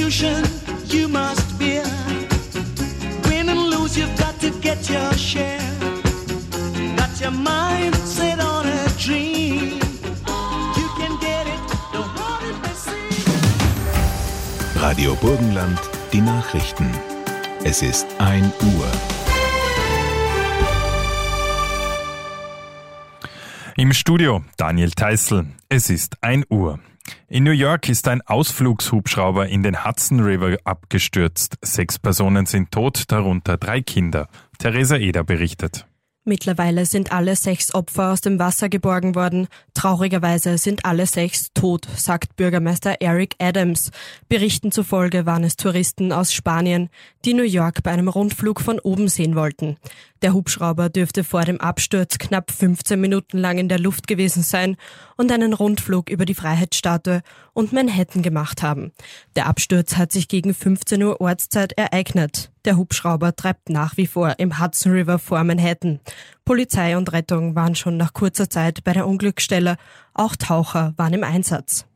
confusion you must bear. Win and lose, you've got to get your share. Got your mind set on a dream. You can get it, don't hold it by sea. Radio Burgenland, die Nachrichten. Es ist 1 Uhr. Im Studio Daniel Theißl. Es ist 1 Uhr. In New York ist ein Ausflugshubschrauber in den Hudson River abgestürzt. 6 Personen sind tot, darunter 3 Kinder. Theresa Eder berichtet. Mittlerweile sind alle 6 Opfer aus dem Wasser geborgen worden. Traurigerweise sind alle 6 tot, sagt Bürgermeister Eric Adams. Berichten zufolge waren es Touristen aus Spanien, die New York bei einem Rundflug von oben sehen wollten. Der Hubschrauber dürfte vor dem Absturz knapp 15 Minuten lang in der Luft gewesen sein und einen Rundflug über die Freiheitsstatue und Manhattan gemacht haben. Der Absturz hat sich gegen 15 Uhr Ortszeit ereignet. Der Hubschrauber treibt nach wie vor im Hudson River vor Manhattan. Polizei und Rettung waren schon nach kurzer Zeit bei der Unglücksstelle. Auch Taucher waren im Einsatz.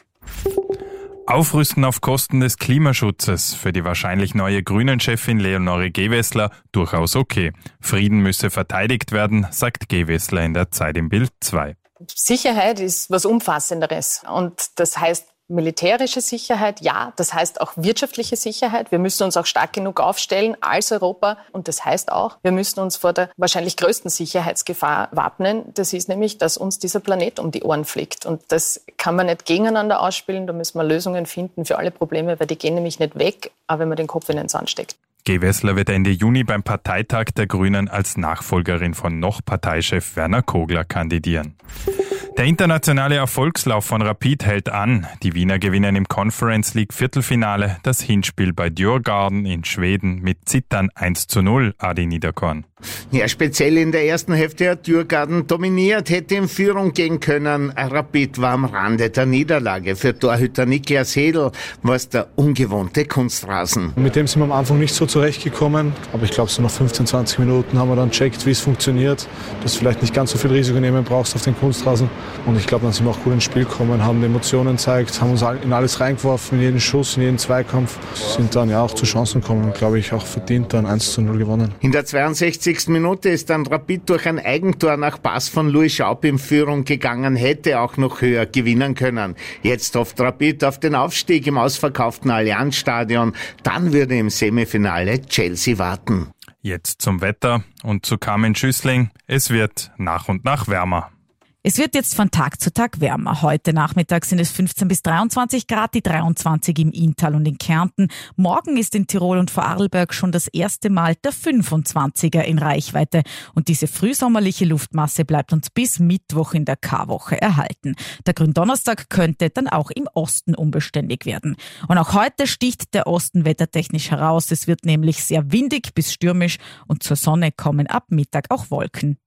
Aufrüsten auf Kosten des Klimaschutzes. Für die wahrscheinlich neue Grünen-Chefin Leonore Gewessler durchaus okay. Frieden müsse verteidigt werden, sagt Gewessler in der Zeit im Bild 2. Sicherheit ist was Umfassenderes und das heißt militärische Sicherheit, ja, das heißt auch wirtschaftliche Sicherheit. Wir müssen uns auch stark genug aufstellen als Europa und das heißt auch, wir müssen uns vor der wahrscheinlich größten Sicherheitsgefahr wappnen. Das ist nämlich, dass uns dieser Planet um die Ohren fliegt und das kann man nicht gegeneinander ausspielen. Da müssen wir Lösungen finden für alle Probleme, weil die gehen nämlich nicht weg, aber wenn man den Kopf in den Sand steckt. Gewessler wird Ende Juni beim Parteitag der Grünen als Nachfolgerin von noch Parteichef Werner Kogler kandidieren. Der internationale Erfolgslauf von Rapid hält an. Die Wiener gewinnen im Conference League Viertelfinale das Hinspiel bei Djurgården in Schweden mit Zittern 1:0, Adi Niederkorn. Ja, speziell in der ersten Hälfte hat Djurgården dominiert, hätte in Führung gehen können. Rapid war am Rande der Niederlage. Für Torhüter Niklas Hedl war es der ungewohnte Kunstrasen. Mit dem sind wir am Anfang nicht so zurechtgekommen, aber ich glaube, so nach 15, 20 Minuten haben wir dann checkt, wie es funktioniert, dass du vielleicht nicht ganz so viel Risiko nehmen brauchst auf den Kunstrasen. Und ich glaube, dann sind wir auch gut ins Spiel gekommen, haben Emotionen gezeigt, haben uns in alles reingeworfen, in jeden Schuss, in jeden Zweikampf, sind dann ja auch zu Chancen gekommen und glaube ich auch verdient dann 1:0 gewonnen. In der 62. Minute ist dann Rapid durch ein Eigentor nach Pass von Louis Schaub in Führung gegangen, hätte auch noch höher gewinnen können. Jetzt hofft Rapid auf den Aufstieg im ausverkauften Allianz-Stadion, dann würde im Semifinale Chelsea warten. Jetzt zum Wetter und zu Carmen Schüssling. Es wird nach und nach wärmer. Es wird jetzt von Tag zu Tag wärmer. Heute Nachmittag sind es 15 bis 23 Grad, die 23 im Inntal und in Kärnten. Morgen ist in Tirol und Vorarlberg schon das erste Mal der 25er in Reichweite. Und diese frühsommerliche Luftmasse bleibt uns bis Mittwoch in der Karwoche erhalten. Der Gründonnerstag könnte dann auch im Osten unbeständig werden. Und auch heute sticht der Osten wettertechnisch heraus. Es wird nämlich sehr windig bis stürmisch und zur Sonne kommen ab Mittag auch Wolken.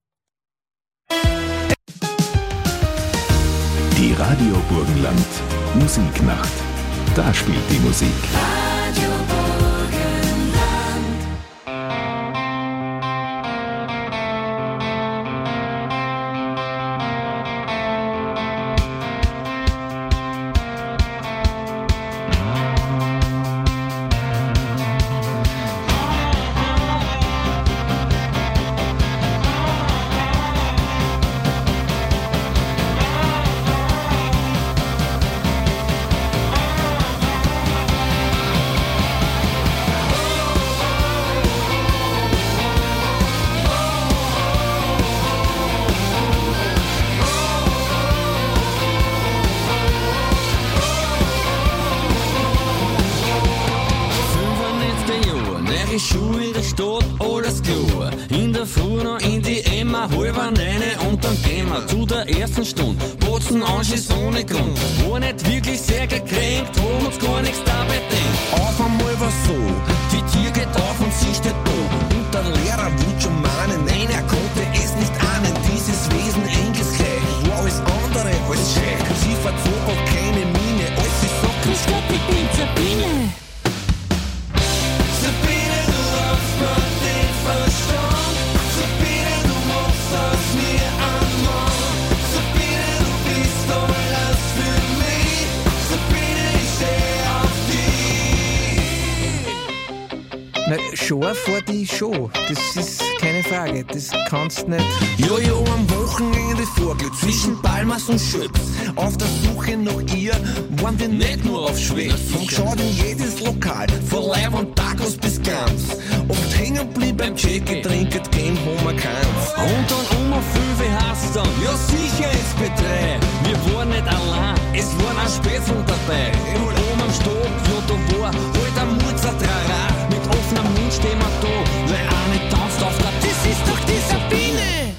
Die Radio Burgenland Musiknacht. Da spielt die Musik. Radio Schuhe in der Stadt, alles klar. In der Früh noch in die Emma, halber rein und dann gehen wir zu der ersten Stunde. Botzen Anschiss ohne Grund. War nicht wirklich sehr gekränkt, haben uns gar nichts dabei denkt. Auf einmal war so, die Tür geht auf und sie steht da. Und der Lehrer will schon mahnen, nein, er konnte es nicht ahnen. Dieses Wesen enges gleich, war alles andere als schlecht. Sie verzog auch keine Miene, als sie sagt, grüß Gott, ich bin Sabine. Sabine, du bist alles für mich. Sabine, ich steh auf dich. Na, Show vor die Show, das ist keine Frage, das kannst nicht. Ja, am Wochenende vorgeht, zwischen Palmas und Schöps. Auf der Suche nach ihr waren wir nicht nur auf Schwätz. Haben geschaut in jedes Lokal, von Leib und Tacos bis Gans. Oft hängen blieb beim Check, trinket kein Homer keins. Und dann 5 hast dann, ja sicher SP3. Wir waren nicht allein, es waren auch Spätzl dabei. Und oben am Stock, ja da war halt ein Murzer Trara. Mit offenem Mund stehen wir da, weil eine tanzt auf der. Das ist doch die Sabine!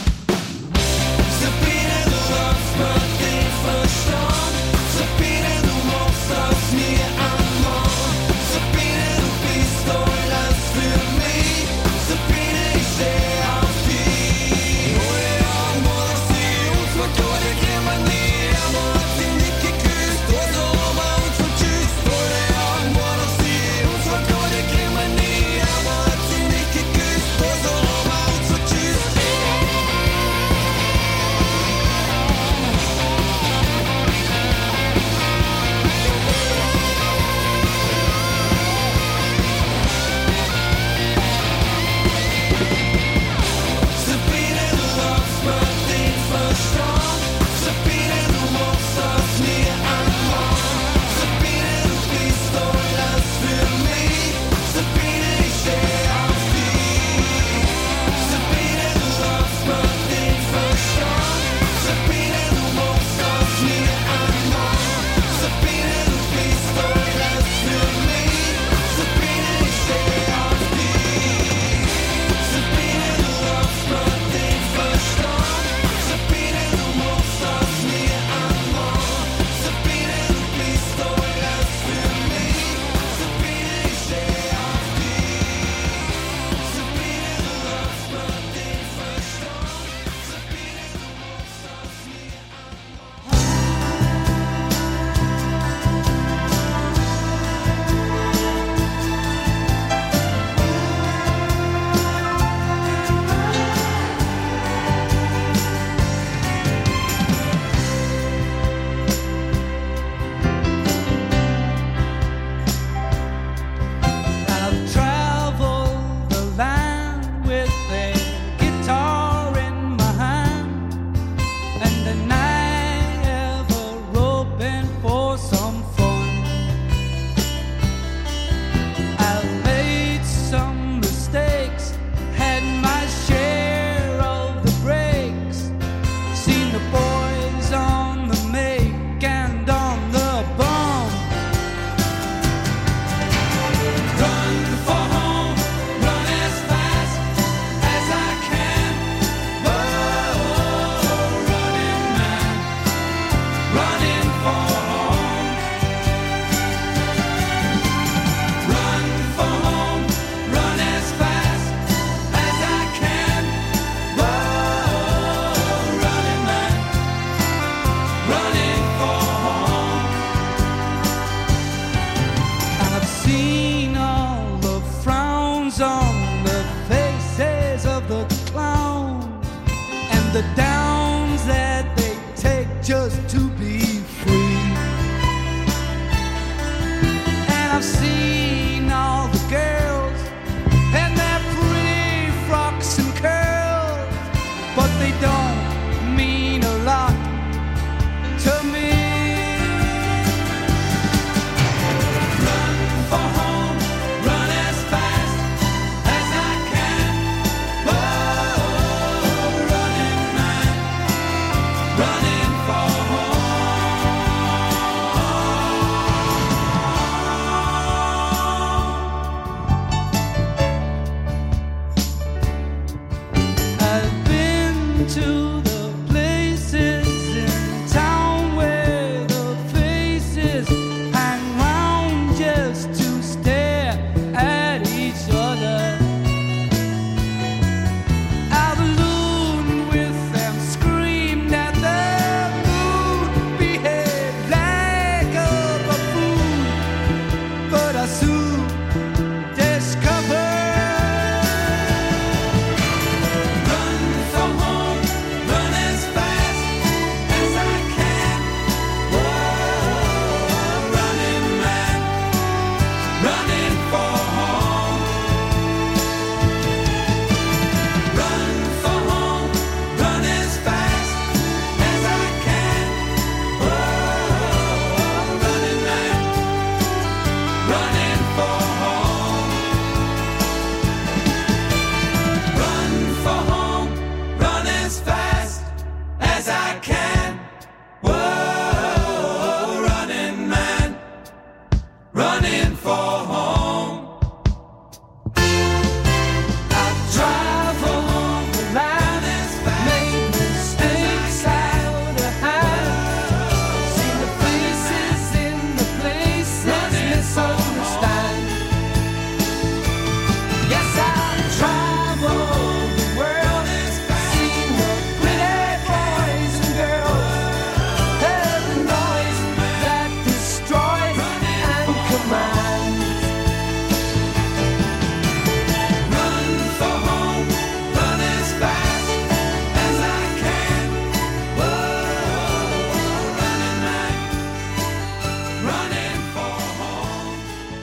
Sabine, du hast mir den Verstand. Sabine, du machst aus mir ein Mann. Sabine, du bist alles für mich. Sabine, ich steh auf dich. Neue Augen, wo ich sie uns verkauft, ich geh mir nie. Aber hat sie nicht geküsst, also haben wir uns vertschüsst. Neue Augen, wo ich sie uns verkauft, ich geh mir nie. Aber hat sie nicht geküsst, also haben wir uns vertschüsst. Sabine, du hast mir den Verstand. Sabine, du machst aus mir ein Mann. Sabine, du bist alles für mich. Sabine, ich steh auf dich. Sabine, du hast mir den Verstand. Sabine, du machst aus mir ein Mann. Sabine, du bist alles für mich. Sabine, ich steh auf dich. Sabine, du hast mir den Verstand. Sabine, du machst aus mir ein Mann. Sabine, du bist alles für mich. Sabine, ich steh auf dich. Sabine, du hast mir den Verstand. Sabine, du machst aus mir ein Mann. I've traveled the land with a guitar in my hand and a night ever hoping for some fun. I've made some mistakes, had my share of the breaks, seen the boys on the make and on the bum. Run for home, run as fast as I can. Whoa, running man, running for home. Run for home, run as fast as I can. Whoa, running man, running for home. I've seen all the frowns on the faces of the clowns and the downs that they take just to be free. And I've seen all the girls and their pretty frocks and curls, but they don't mean a lot to me. Run for home, run as fast as I can. Whoa, running man, running for home. I've been to the places in town where the faces hang round just to stare at each other. I've ballooned with them, screamed at the moon, behaved like a buffoon, but I soon discovered. Run from home, run as fast as I can. Whoa, running man, for home. I drive along the line, make mistakes out of hand, see the faces in the places misunderstand. Yes, I travel the world, seen the pretty boys and girls, heard the noise that destroys and commands. Run for home, run as fast as I can. Whoa, running night, running for home.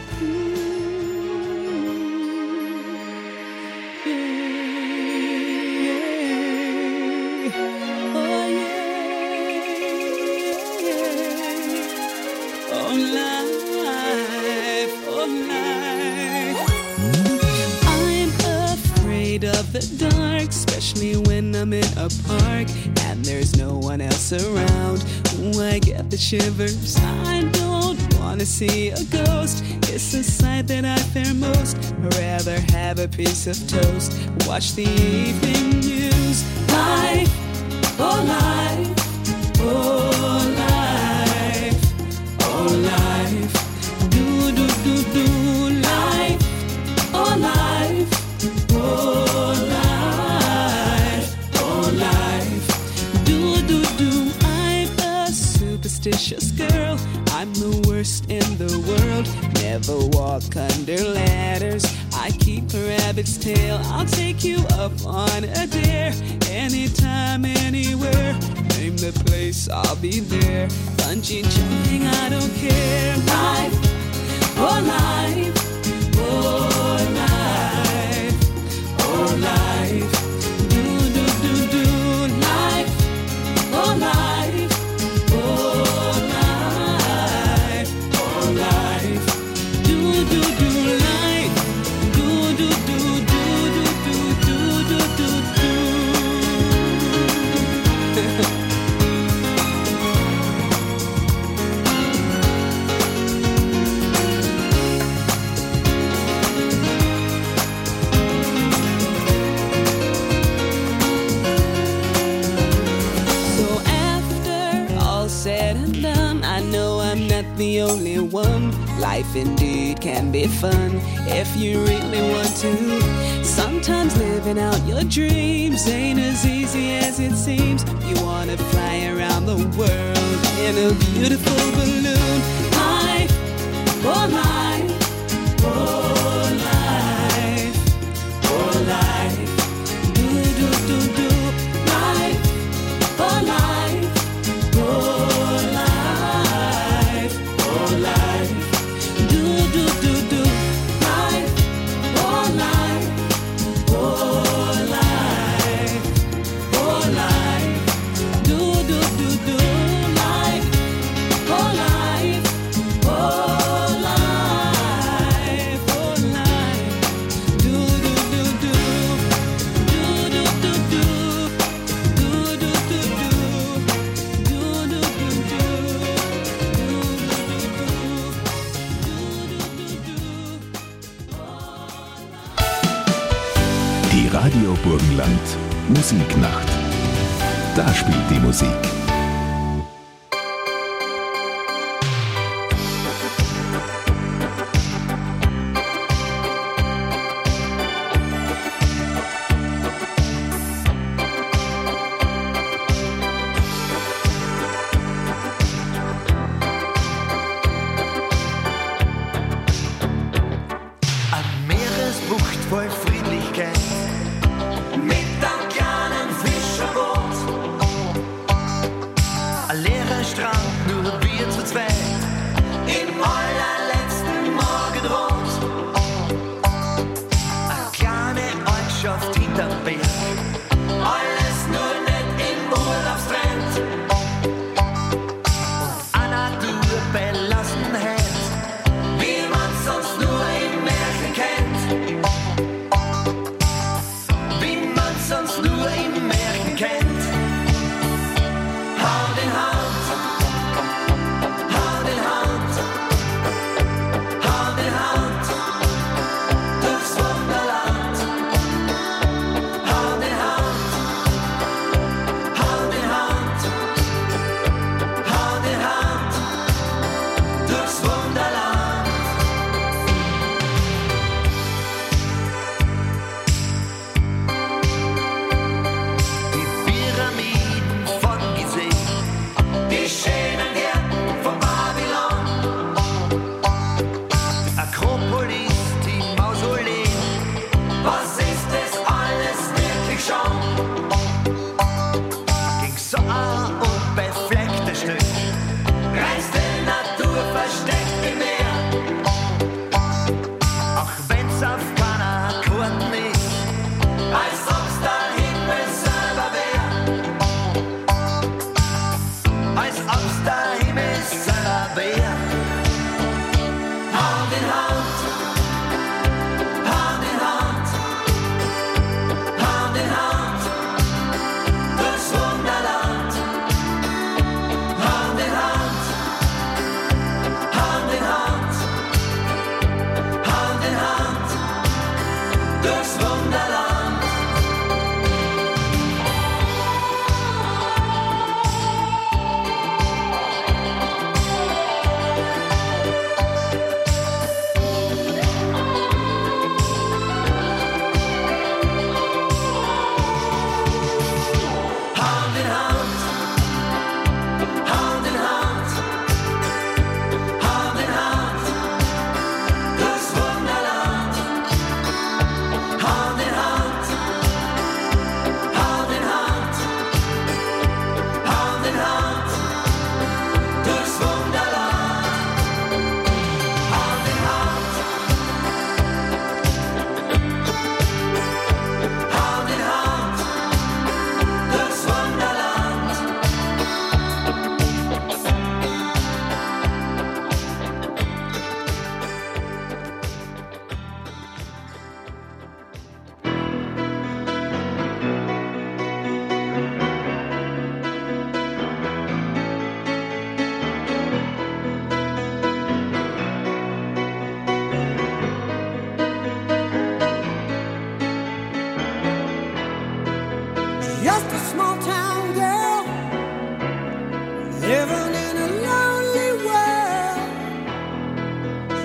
Oh life, oh life. I'm afraid of the dark, especially when I'm in a park and there's no one else around. Ooh, I get the shivers. I don't wanna see a ghost. It's a sight that I fear most. I'd rather have a piece of toast, watch the evening news. Life, oh life, oh life, oh life. Do do do do life, oh life, oh life, oh life. Do do do. I'm a superstitious girl. I'm the worst in the world. Never walk under ladders. I keep a rabbit's tail. I'll take you up on a dare. Anytime, anywhere. Name the place, I'll be there. Bungee jumping, I don't care. Life, oh life, oh life, oh life. Do do do do life, oh life, oh life, oh life. Do do do life, do do do do do do do do do. So after all said and done, I know I'm not the only one. Life indeed can be fun if you really want to. Sometimes living out your dreams ain't as easy as it seems. You wanna fly around the world in a beautiful balloon. Life, oh life, oh life, oh life. Do do do do life, oh life, oh life, oh life. Do do do do life, oh life, oh life, oh life. Do do do do life, oh life, oh life, oh life. Do do do do, do do do do, do do do do, do do do do, Die Radio Burgenland Musiknacht. Da spielt die Musik. An Meeresbucht voll Friedlichkeit, mit einem kleinen Fischerboot.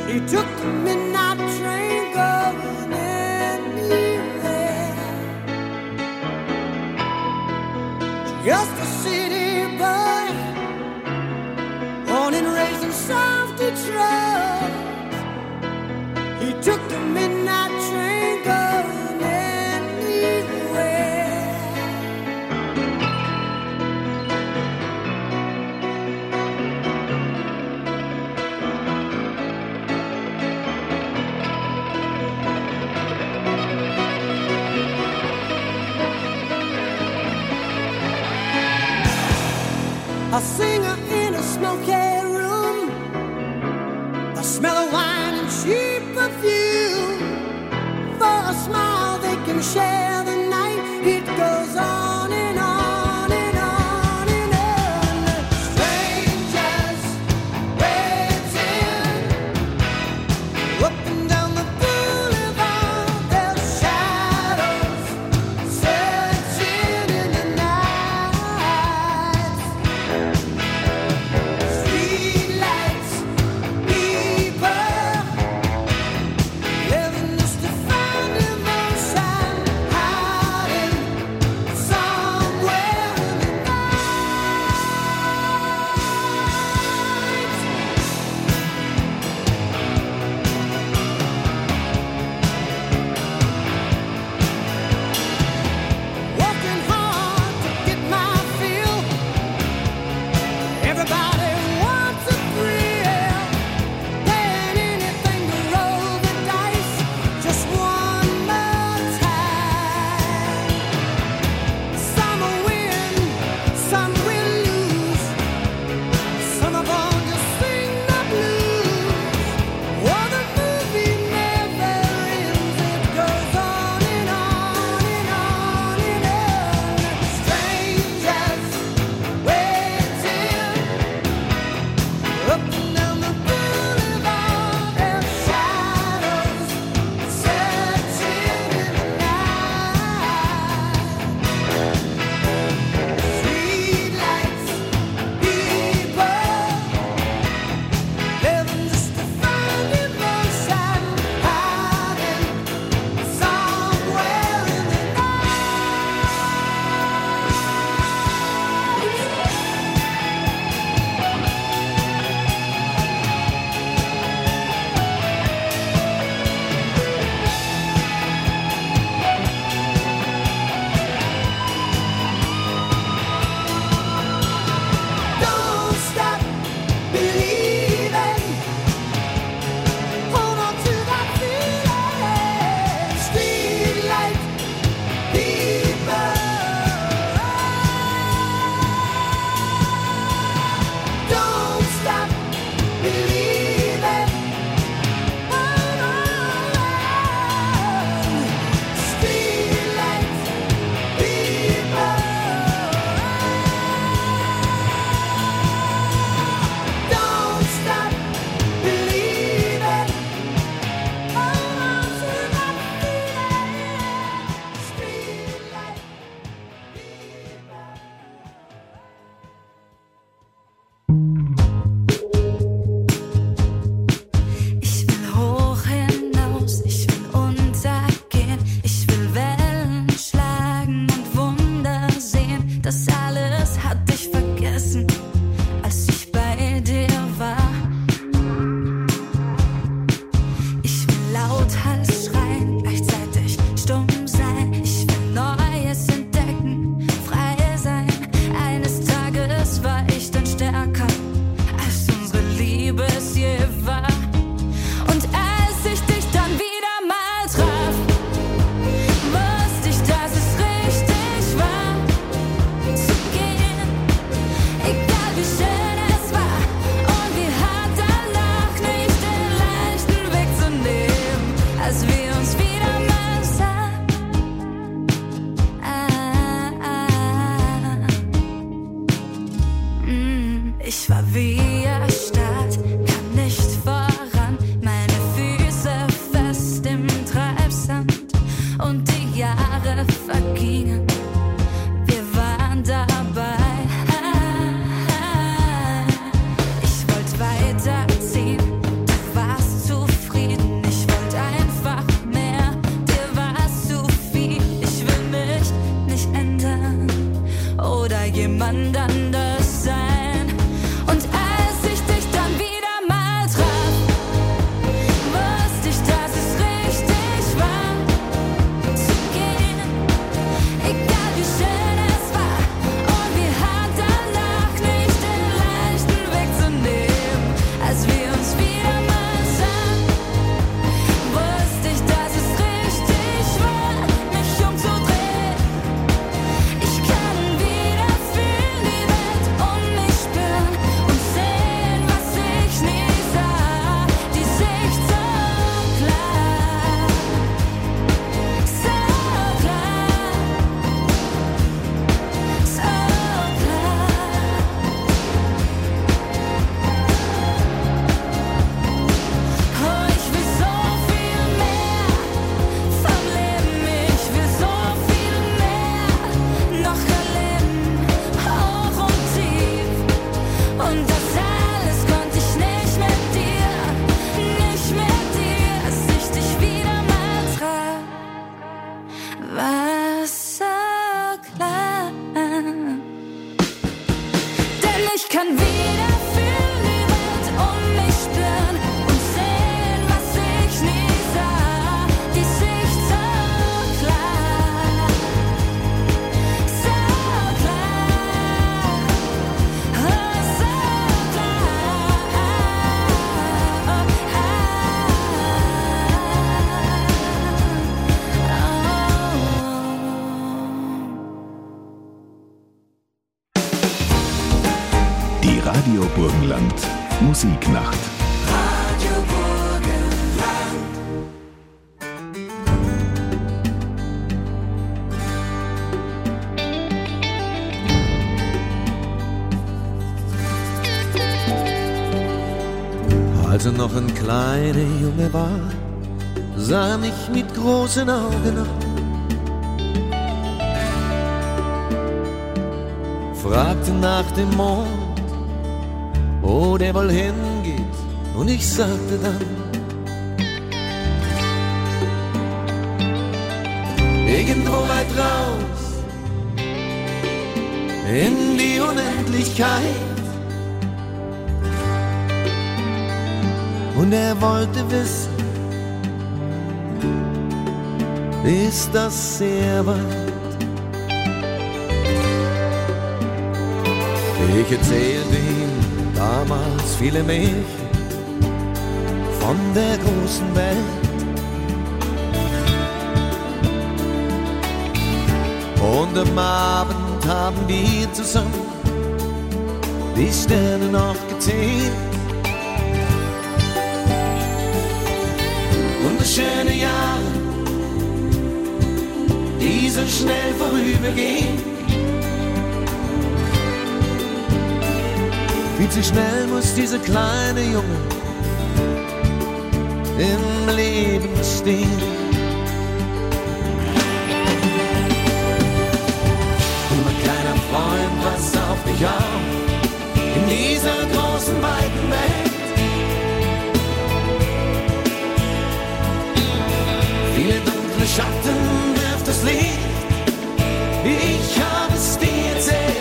He took the midnight train going anywhere. Just a city boy, born and raised in South Detroit. He took the midnight train going anywhere. A singer in a smoky room, the smell of wine and cheap perfume. For a smile they can share the night. It goes on and on and on and on. Strangers waiting up and down the boulevard. Their shadows searching in the night. Streetlights, people living just to find emotion. High Als er noch ein kleiner Junge war, sah er mich mit großen Augen an. Fragte nach dem Mond, wo der wohl hingeht, und ich sagte dann: irgendwo weit raus, in die Unendlichkeit. Und er wollte wissen, ist das sehr weit? Ich erzählte ihm damals viele Märchen von der großen Welt. Und am Abend haben wir zusammen die Sterne noch gezählt. Und das schöne Jahr, die so schnell vorübergehen. Viel zu schnell muss dieser kleine Junge im Leben stehen. Du, mein kleiner Freund, pass auf dich auf in dieser großen, weiten Welt. Viele dunkle Schatten wirft das Licht, ich habe es dir erzählt.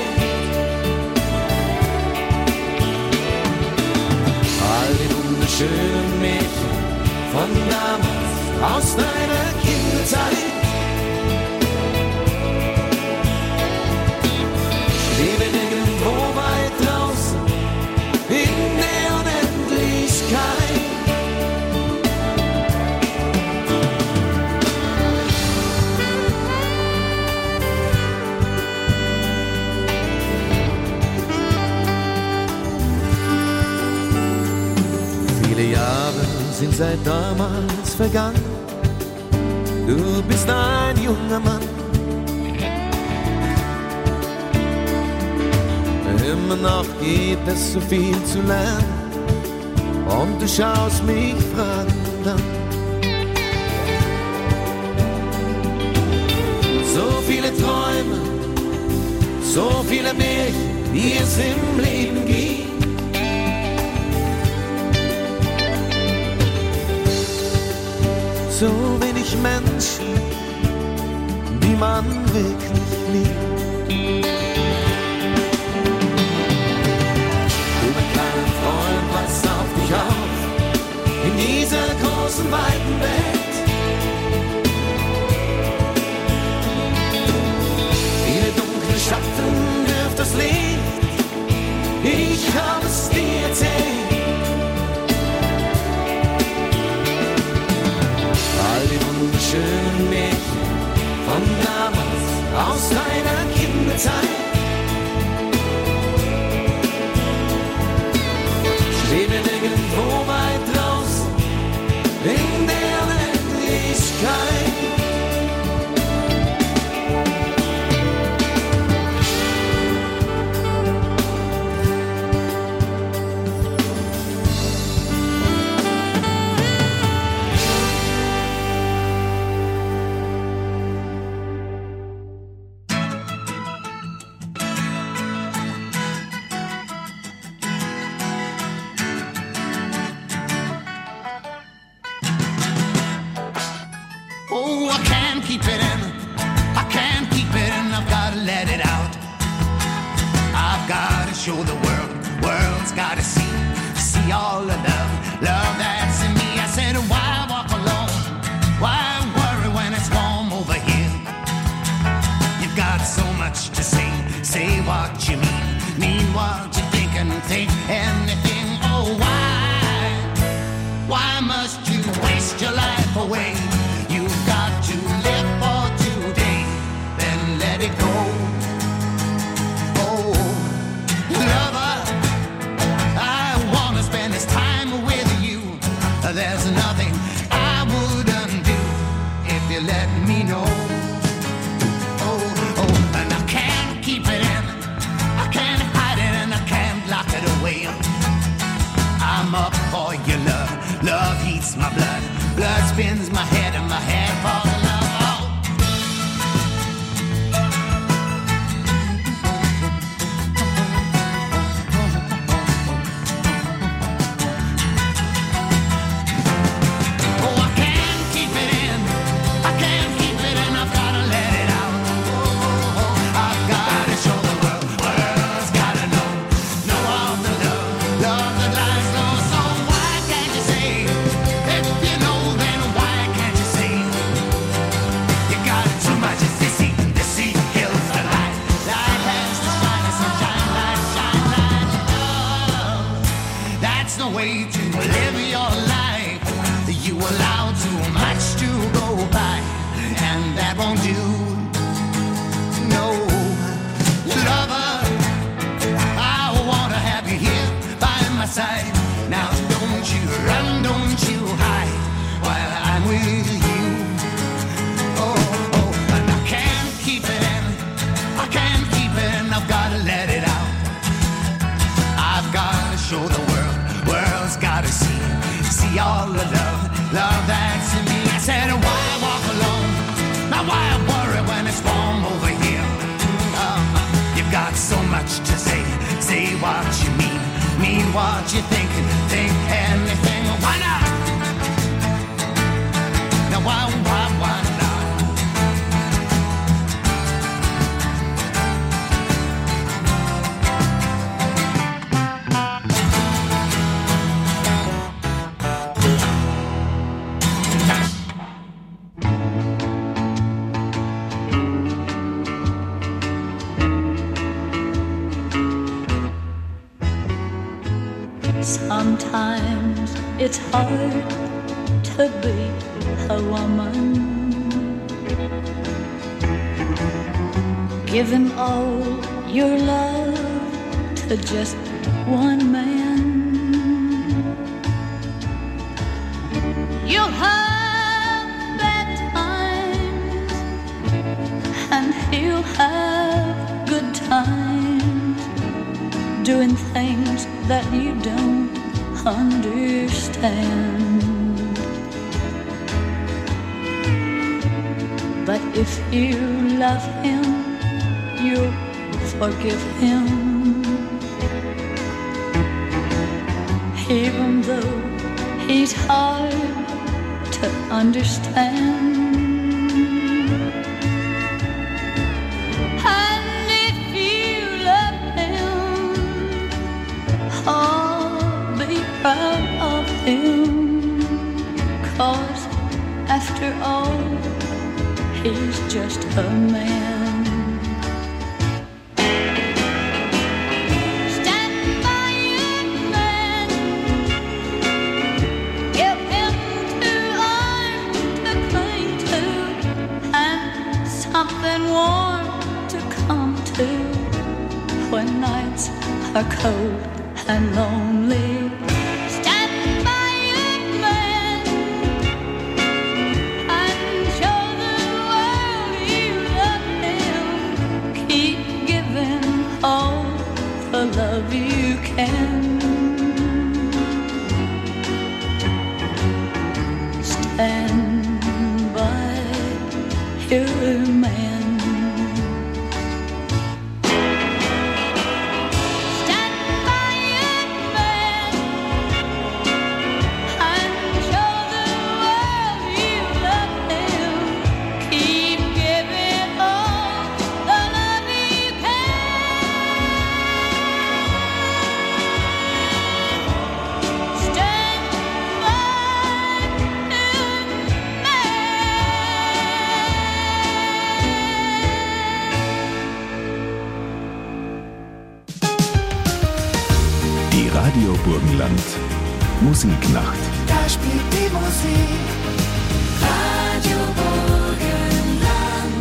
All die wunderschönen Mädchen von damals, aus deiner Kinderzeit, leben irgendwo weit draußen in der Unendlichkeit. Viele Jahre sind seit damals vergangen. Du bist ein junger Mann. Immer noch gibt es so viel zu lernen. Und du schaust mich fragend an. So viele Träume, so viele Märchen, die es im Leben gibt. So wenig Menschen, die man wirklich liebt. Du, mein kleiner Freund, pass auf dich auf in dieser großen, weiten Welt. Viele dunkle Schatten wirft das Licht, ich habe es dir erzählt. Schönen Mädchen von damals, aus deiner Kinderzeit, leben irgendwo weit draußen in der Unendlichkeit. Show the world's gotta see all the love that's in me. I said, why walk alone? Why worry when it's warm over here? You've got so much to say what you mean what you think and think anything. Oh, why must you waste your life away? You've got to live for today, then let it go. There's nothing I wouldn't do if you let me know. Oh, and I can't keep it in, I can't hide it, and I can't lock it away. I'm up for your love. pumps my blood. Blood spins my head and my head falls in love. All the love that's in me. I said, why walk alone? Now why worry when it's warm over here? You've got so much to say. Say what you mean what you think anything. Why not? Now why not? Sometimes it's hard to be a woman, giving all your love to just one man. You'll have bad times and he'll have good times, doing things that you don't understand. But if you love him, you'll forgive him, even though he's hard to understand. And if you love him, proud of him, 'cause after all, he's just a man. Stand by your man, give him 2 arms to cling to, and something warm to come to when nights are cold and lonely. Love you can. Stand by your man. Stand by your man and show the world you love him. Keep giving all the love you can. Radio Burgenland. Musiknacht. Da spielt die Musik. Radio Burgenland.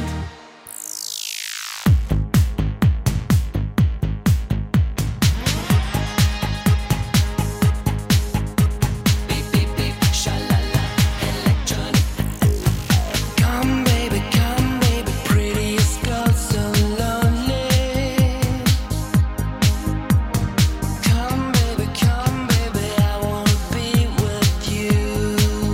Beep, beep, beep, shalala, electronic. Come baby, prettiest girl, so lonely. Come baby, I wanna be with you.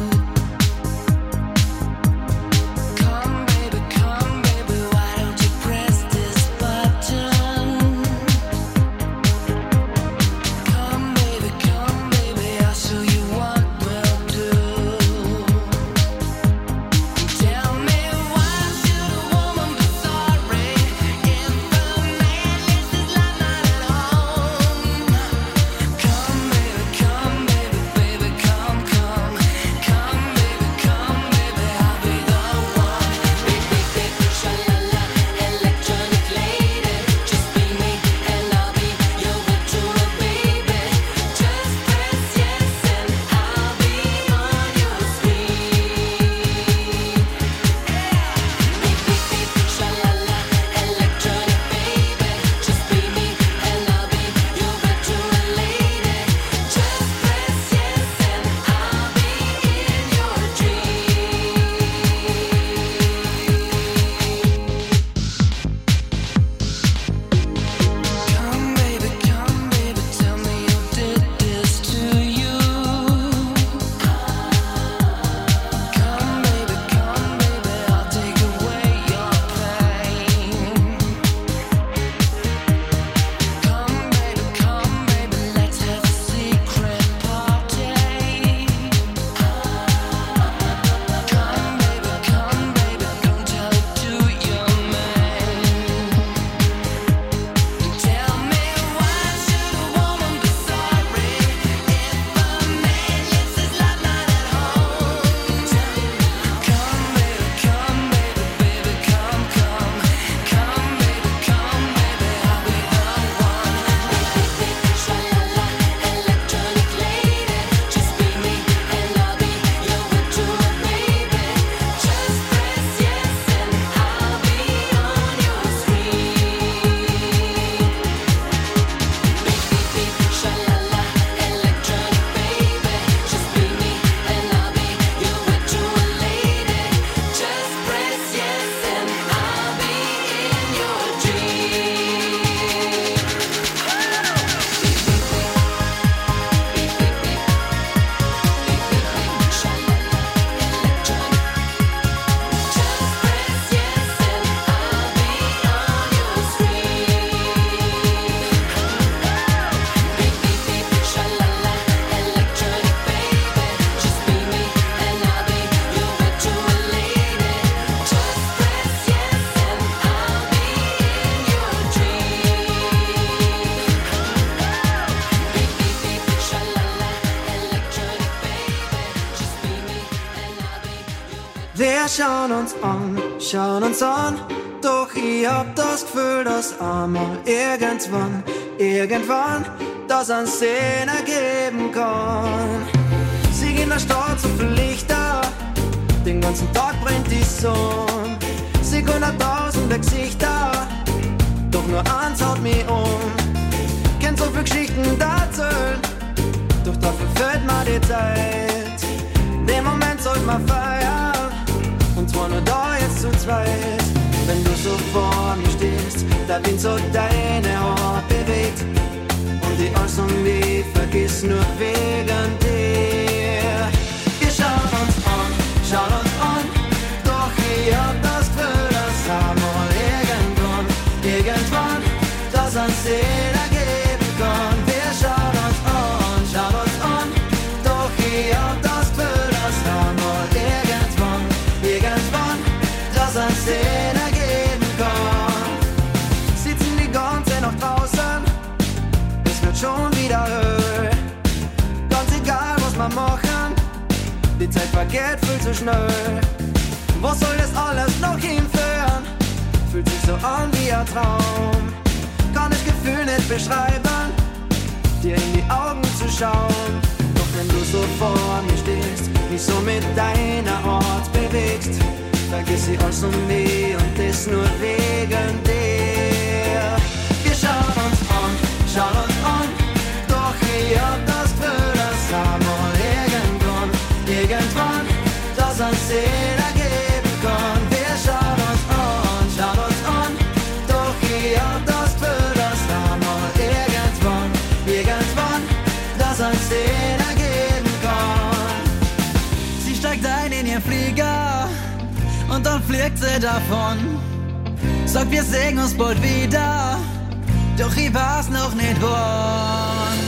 Wir schauen uns an, doch ich hab das Gefühl, dass einmal irgendwann das einen Sinn ergeben kann. Sie gehen in der Stadt so viel Lichter, den ganzen Tag brennt die Sonne. Sie gehen an tausende Gesichter, doch nur eins haut mich Kennt so viele Geschichten erzählen, doch dafür fehlt mir die Zeit. Den Moment sollte man feiern, und zwar nur da jetzt zu zweit. Wenn du so vor mir stehst, der Wind so deine Haut bewegt und die alles um mich vergiss nur wegen dir. Wir schauen uns an, doch ich hab das Gefühl, dass einmal irgendwann das ein Sinn ergeben kann. Wir schauen uns an, doch ich hab das Gefühl, dass einmal irgendwann das ein Sinn ergeben kann. Sitzen die ganze Nacht draußen, es wird schon wieder höher. Ganz egal, was wir machen, die Zeit vergeht viel zu schnell. Was soll das alles noch hinführen? Fühlt sich so an wie ein Traum. Kann das Gefühl nicht beschreiben, dir in die Augen zu schauen. Doch wenn du so vor mir stehst, mich so mit deiner Art bewegst, vergiss ich alles um mich und das nur wegen dir. Wir schauen uns an, doch ich hab das Gefühl, dass einmal irgendwann das ein Sinn ergeben kann. Wir schauen uns an, doch ich hab das Gefühl, dass einmal irgendwann das ein Sinn ergeben kann. Sie steigt ein in ihr Flieger und dann fliegt sie davon. Sagt, wir sehen uns bald wieder, doch ich weiß noch nicht wann.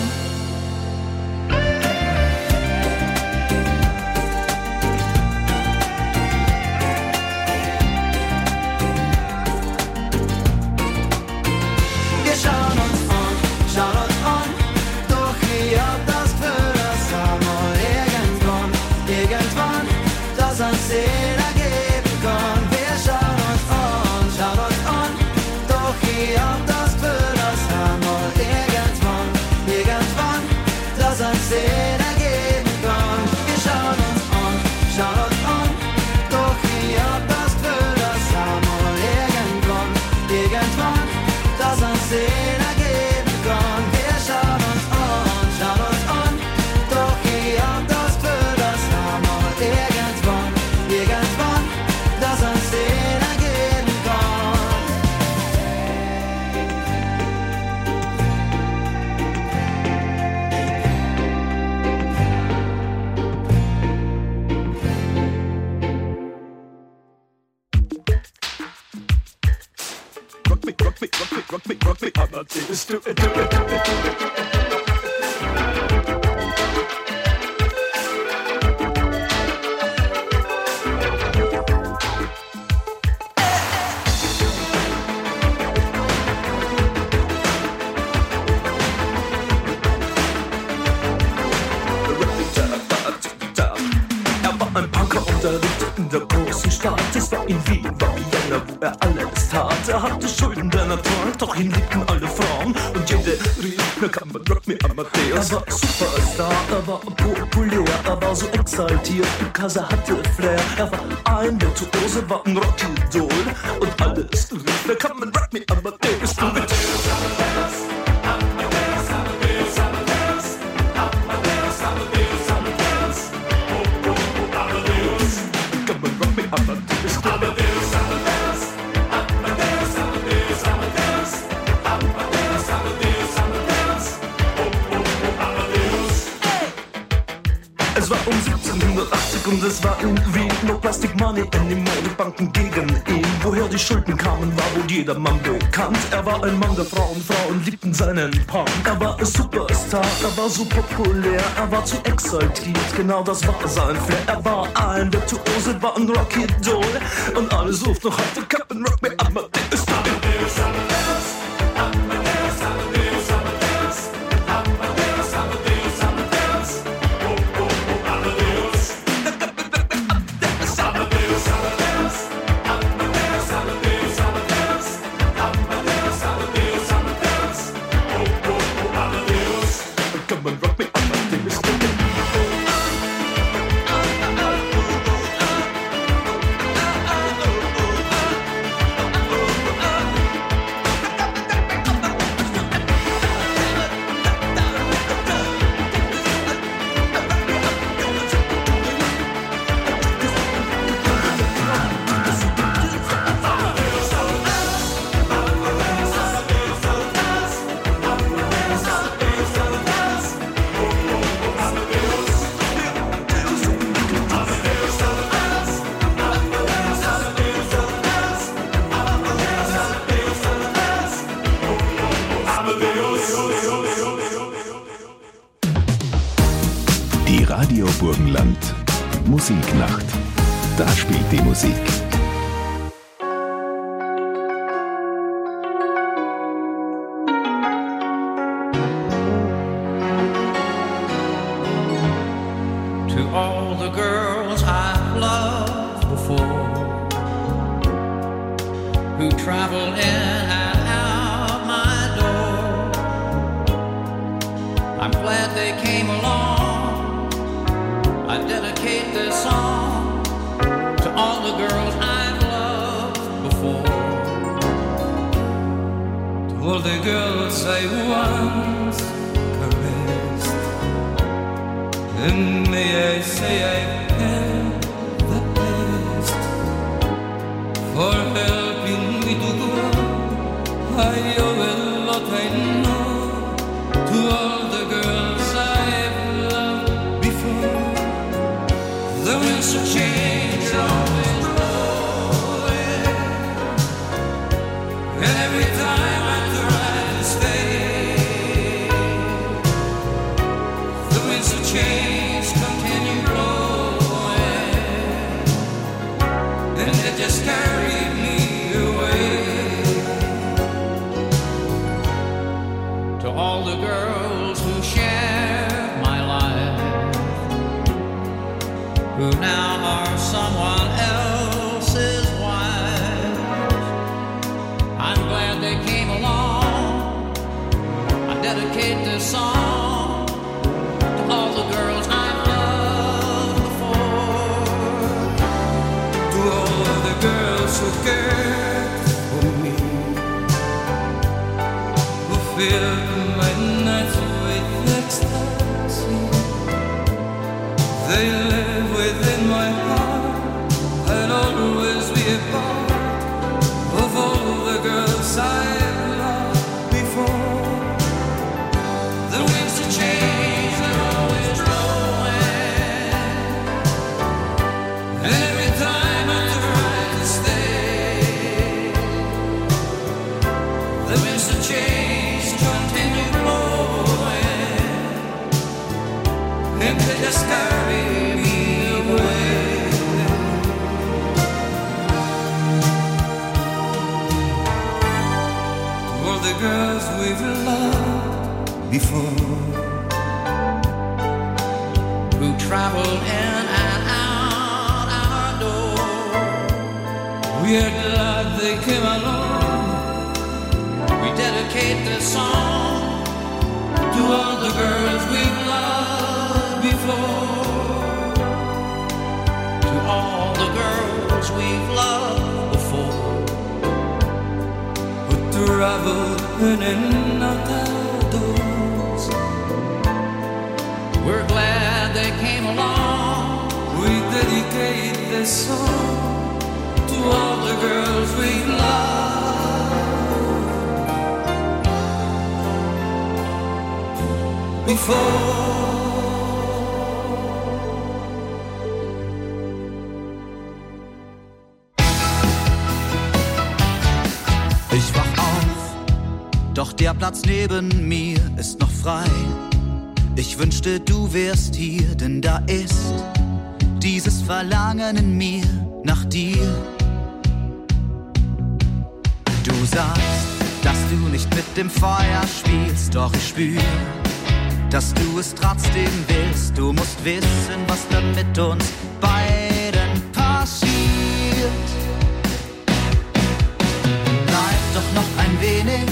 Wir schauen uns an, doch ich hab das Gefühl, dass einmal irgendwann das ein Sinn ergeben kann. Wir schauen uns an, doch ich hab das Gefühl, dass einmal irgendwann das ein Sinn ergeben kann. Wir schauen uns an, doch ich hab das Gefühl, dass einmal irgendwann das ein Sinn ergeben kann. Wir schauen uns an, doch ich hab das Gefühl, dass einmal irgendwann das ein Sinn ergeben kann. Rock me, Amadeus, do it. Ein Punker unterrichtet in der großen Stadt. Es war in Wien, war Vienna, wo er alles tat. Er hatte Schulden der Natur, doch ihn liebten alle Frauen. Und jede rief, na kann man Rock me Amadeus. Er war Superstar, er war populär, er war so exaltiert, because er hatte Flair. Er war ein Virtuose, war ein Rockidol. Und alles rief, na kann man Rock me Amadeus. Du mit Es war um 1780 und es war in Wien. No Plastic Money anymore, die Banken gegen ihn. Woher die Schulden kamen, war wohl jedermann bekannt. Er war ein Mann der Frauen, Frauen liebten seinen Punk. Er war ein Superstar, er war so populär, er war zu exaltiert, genau das war sein Flair. Er war ein Virtuose, war ein Rockidol. Und alles ruft noch heute, Captain Rock me Amadeus. Amadeus, Amadeus, Amadeus, Amadeus, Amadeus, Amadeus, Amadeus, Amadeus. Oh, oh, oh, Amadeus. Amadeus, Amadeus. Burgenland. Musiknacht. Da spielt die Musik. To all the girls I've loved before, who travel in and out my door, I'm glad they came along. I dedicate this song to all the girls I've loved before, to all the girls I once caressed. And may I say I've had the best for helping me to grow. I owe a lot, I know, to all the girls I've loved before. The winds of change always blowing, and every time I try to stay, the winds of change continue blowing, and they just carry me away. To all the girls who share my life, who now are someone else's wife, I'm glad they came along. I dedicate this song to all the girls I've loved before, to all the girls who cared for me, who filled my nights with ecstasy. They live within my heart. I'll always be a part of all the girls I've loved before. The winds of change are always blowing, and every time I try to stay, the winds of change continue blowing, and they just carry me away. To all the girls we've loved before, who traveled in and out our door, we are glad they came along. We dedicate this song to all the girls we've loved before, to all the girls we've loved before, who travel in and out our doors. We're glad they came along. We dedicate this song to all the girls we've loved before. Ich wach auf, doch der Platz neben mir ist noch frei. Ich wünschte, du wärst hier, denn da ist dieses Verlangen in mir nach dir. Du sagst, dass du nicht mit dem Feuer spielst, doch ich spür, dass du es trotzdem willst. Du musst wissen, was dann mit uns beiden passiert. Bleib doch noch ein wenig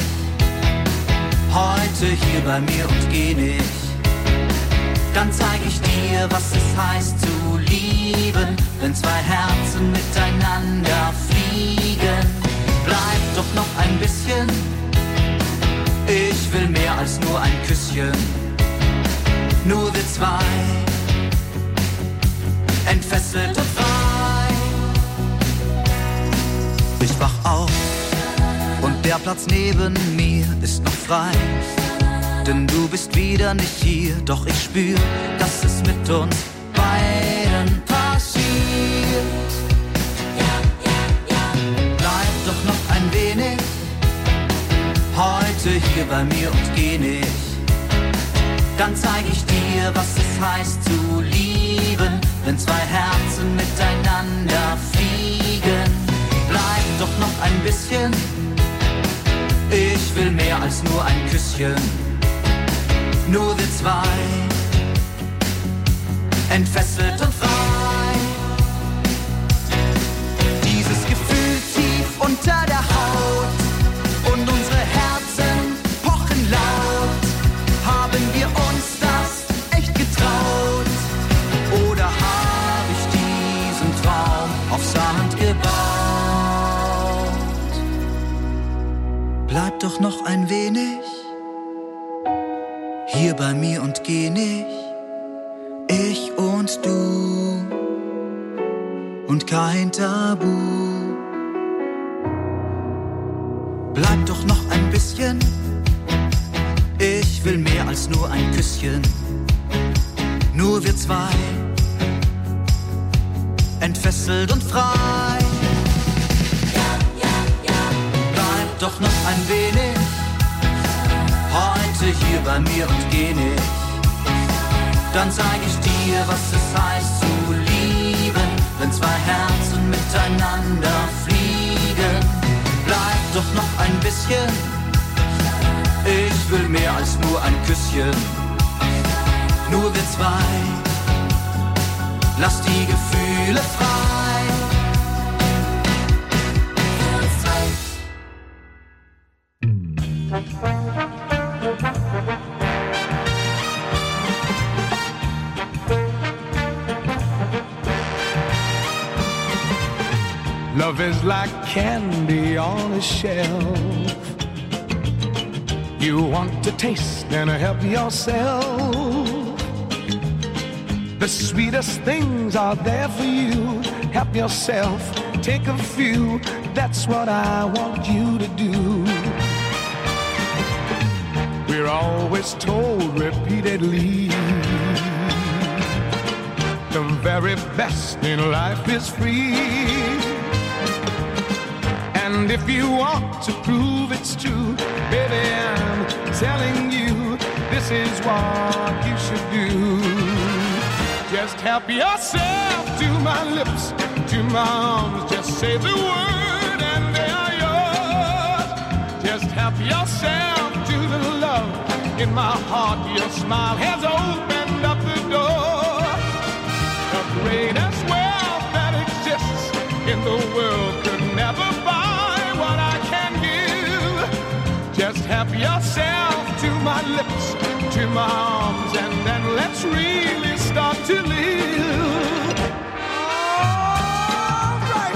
heute hier bei mir und geh nicht. Dann zeig ich dir, was es heißt zu lieben, wenn zwei Herzen miteinander fliegen. Bleib doch noch ein bisschen, ich will mehr als nur ein Küsschen. Nur wir zwei, entfesselt und frei. Ich wach auf und der Platz neben mir ist noch frei. Denn du bist wieder nicht hier, doch ich spür, dass es mit uns beiden passiert. Bleib doch noch ein wenig heute hier bei mir und geh nicht. Dann zeig ich dir, was es heißt zu lieben. Küsschen. Nur wir zwei, entfesselt und frei. Dieses Gefühl tief unter der Haut und unsere Herzen pochen laut. Haben wir uns das echt getraut? Oder hab ich diesen Traum auf Sand gebaut? Bleib doch noch ein wenig hier bei mir und geh nicht. Ich und du und kein Tabu. Bleib doch noch ein bisschen. Ich will mehr als nur ein Küsschen. Nur wir zwei, entfesselt und frei. Bleib doch noch ein wenig. Heute hier bei mir und geh nicht. Dann zeig ich dir, was es heißt zu lieben, wenn zwei Herzen miteinander fliegen. Bleib doch noch ein bisschen. Ich will mehr als nur ein Küsschen. Nur wir zwei, lass die Gefühle frei. Love is like candy on a shelf. You want to taste and help yourself. The sweetest things are there for you. Help yourself, take a few. That's what I want you to do. We're always told repeatedly the very best in life is free. And if you want to prove it's true, baby, I'm telling you, this is what you should do. Just help yourself to my lips, to my arms, just say the word and they are yours. Just help yourself to the love in my heart. Your smile has opened up the door. The greatest wealth that exists in the world could never buy what I can give. Just help yourself to my lips, to my arms, and then let's really start to live. All right.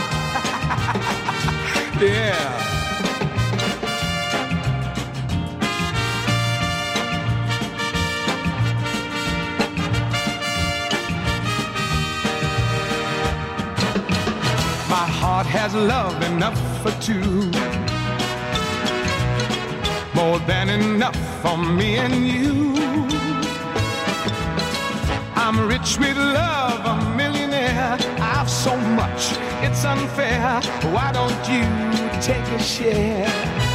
Yeah. My heart has love enough for two, more than enough for me and you. I'm rich with love, a millionaire. I've so much, it's unfair. Why don't you take a share?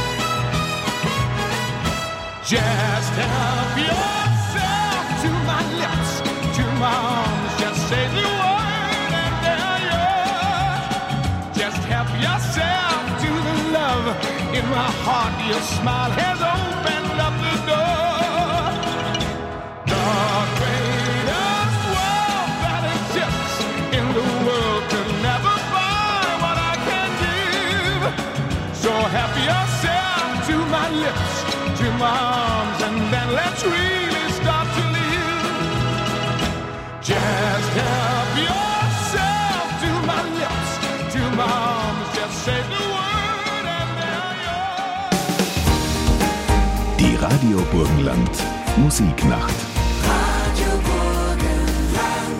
Just help yourself to my lips, to my arms. Just say the word and they're yours. Just help yourself to the love in my heart. Your smile has opened up the door. The greatest wealth that exists in the world could never buy what I can give. So help yourself to my lips, to my arms, and then let's really start to live. Just help yourself to my lips, to my arms, just say the word and they're yours. Die Radio Burgenland Musiknacht. Radio Burgenland.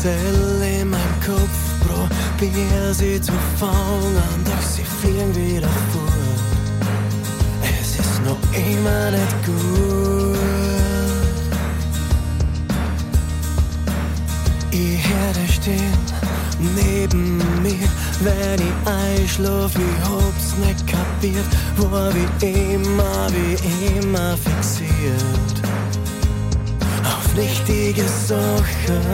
Zelle in meinem Kopf, probier sie zu fangen, doch sie fliegen wieder fort. Es ist noch immer nicht gut. Ich hör dich stehen neben mir, wenn ich einschlaf, ich hab's nicht kapiert, war wie immer fixiert auf nichtige Sachen.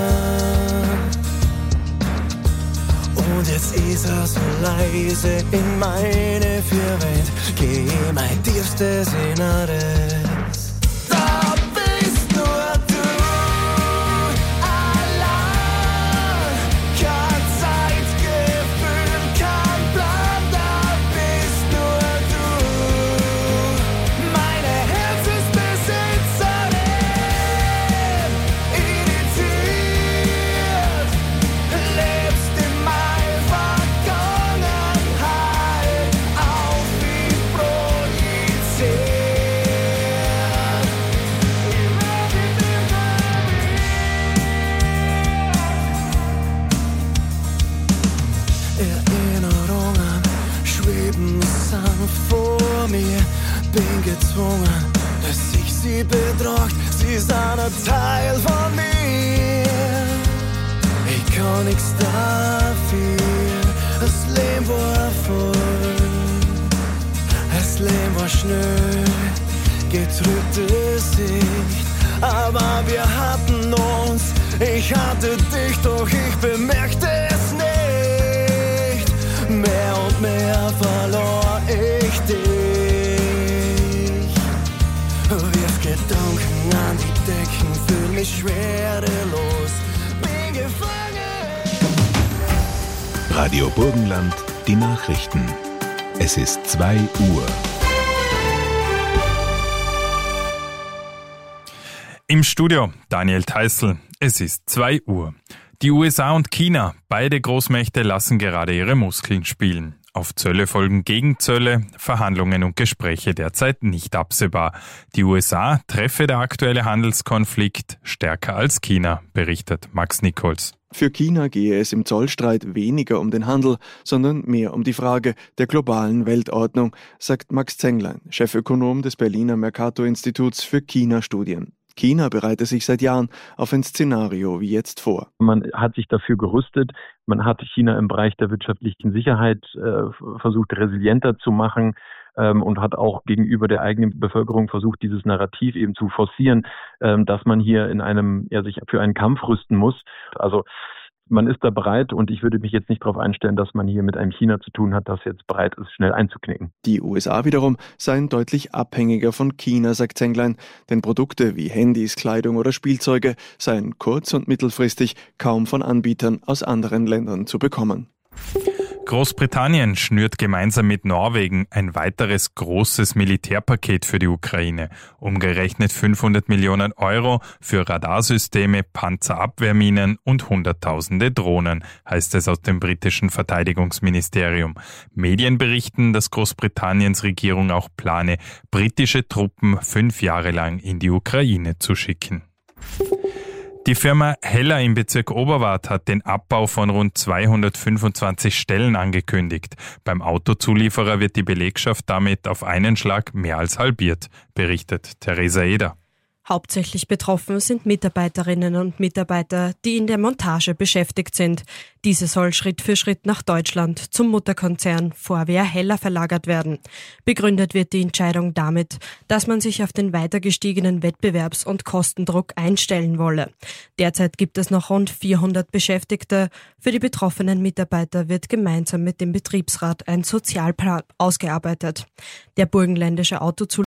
Und jetzt ist er so leise in meine vier Welt, geh mein tiefstes Inneres. Da bist nur du, allein, kein Zeitgefühl, kein Plan, da bist nur du, meine Herzensbesitzerin, irritiert, lebst in meiner Vergangenheit, auf mich projiziert. Erinnerungen schweben sanft vor mir, bin gezwungen, dass ich sie betragt, sie sind ein Teil von mir. Ich kann nichts dafür, das Leben war voll, das Leben war schnell, getrübte Sicht, aber wir hatten uns, ich hatte dich, doch ich bemerkte es nicht. Mehr und mehr verlor ich dich. Wirf Gedanken an die Decken, fühl mich schwerelos, bin gefangen. Radio Burgenland, die Nachrichten. Es ist 2 Uhr. Im Studio Daniel Theißl. Es ist 2 Uhr. Die USA und China, beide Großmächte, lassen gerade ihre Muskeln spielen. Auf Zölle folgen Gegenzölle, Verhandlungen und Gespräche derzeit nicht absehbar. Die USA treffe der aktuelle Handelskonflikt stärker als China, berichtet Max Nichols. Für China gehe es im Zollstreit weniger um den Handel, sondern mehr um die Frage der globalen Weltordnung, sagt Max Zenglein, Chefökonom des Berliner Mercator-Instituts für China-Studien. China bereite sich seit Jahren auf ein Szenario wie jetzt vor. Man hat sich dafür gerüstet, man hat China im Bereich der wirtschaftlichen Sicherheit versucht, resilienter zu machen und hat auch gegenüber der eigenen Bevölkerung versucht, dieses Narrativ eben zu forcieren, dass man hier in sich für einen Kampf rüsten muss. Also man ist da bereit und ich würde mich jetzt nicht darauf einstellen, dass man hier mit einem China zu tun hat, das jetzt bereit ist, schnell einzuknicken. Die USA wiederum seien deutlich abhängiger von China, sagt Zenglein, denn Produkte wie Handys, Kleidung oder Spielzeuge seien kurz- und mittelfristig kaum von Anbietern aus anderen Ländern zu bekommen. Großbritannien schnürt gemeinsam mit Norwegen ein weiteres großes Militärpaket für die Ukraine. Umgerechnet 500 Millionen Euro für Radarsysteme, Panzerabwehrminen und Hunderttausende Drohnen, heißt es aus dem britischen Verteidigungsministerium. Medien berichten, dass Großbritanniens Regierung auch plane, britische Truppen 5 Jahre lang in die Ukraine zu schicken. Die Firma Heller im Bezirk Oberwart hat den Abbau von rund 225 Stellen angekündigt. Beim Autozulieferer wird die Belegschaft damit auf einen Schlag mehr als halbiert, berichtet Theresa Eder. Hauptsächlich betroffen sind Mitarbeiterinnen und Mitarbeiter, die in der Montage beschäftigt sind. Diese soll Schritt für Schritt nach Deutschland zum Mutterkonzern Forvia Heller verlagert werden. Begründet wird die Entscheidung damit, dass man sich auf den weiter gestiegenen Wettbewerbs- und Kostendruck einstellen wolle. Derzeit gibt es noch rund 400 Beschäftigte. Für die betroffenen Mitarbeiter wird gemeinsam mit dem Betriebsrat ein Sozialplan ausgearbeitet. Der burgenländische Autozulieferer